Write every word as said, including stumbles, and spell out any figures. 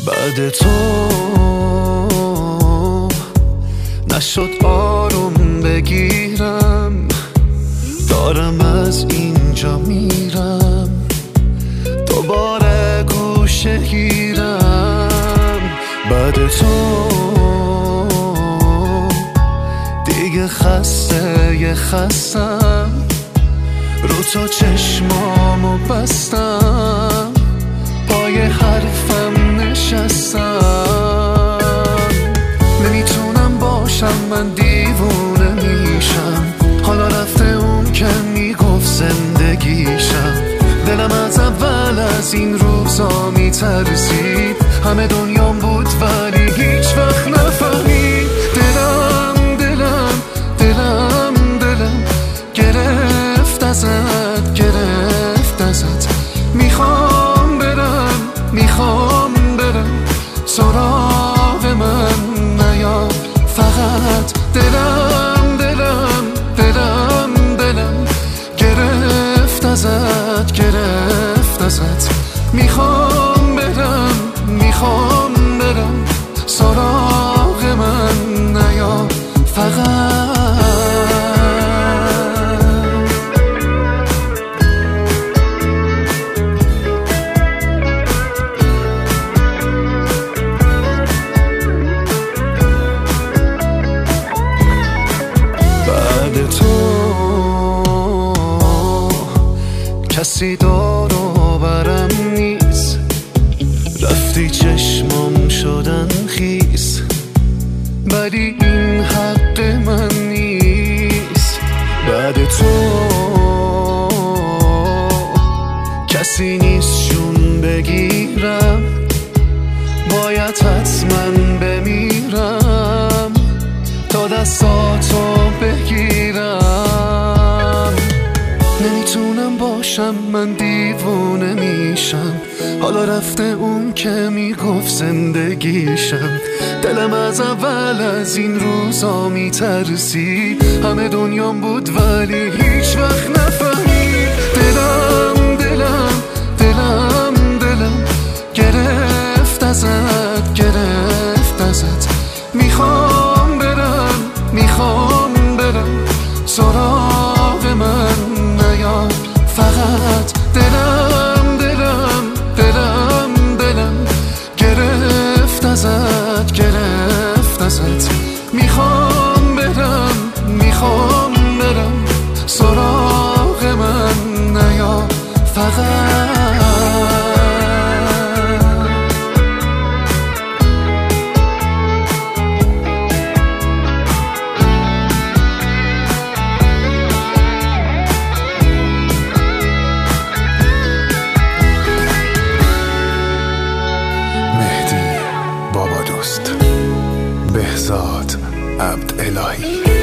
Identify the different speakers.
Speaker 1: بعد تو نشد آروم بگیرم، دارم از اینجا میرم، دوباره گوشه گیرم. بعد تو دیگه خسته یه خستم، رو تو چشمامو بستم، پای حرفم نشستم. نمیتونم باشم، من دیوونه میشم، حالا رفته اون که میگفت زندگیشم. دلم از اول از این روزا میترسید، همه دنیام بود ولی هیچ وقت نفهمید. دلم دلم دلم دلم گرفت ازت، گرفت ازت. میخوام برم میخوام برم، سراغ من نیا فقط. دلم دلم دلم دلم گرفت ازت، گرفت ازت. میخوام برم میخوام برم، سراغ من نیا فقط. بعد تو کسی دار و برم نیست، رفتی چشمام شدن خیس، ولی این حق من نیست. بعد تو کسی نیست جون بگیرم، باید حتما بمیرم تا دستاتو بگیرم. نمیتونم باشم، من دیوونه میشم، حالا رفته اون که میگفت زندگیشم. دلم از اول از این روزا میترسید، همه دنیام بود ولی هیچ وقت نفهمید. دلم دلم دلم دلم گرفت ازت، گرفت ازت. میخوام برم میخوام برم، سراغ من نیا فقط. دلم دلم دلم دلم گرفت ازت، گرفت ازت. میخوام برم میخوام برم، سراغ من نیا فقط.
Speaker 2: بهزاد عبدالهی.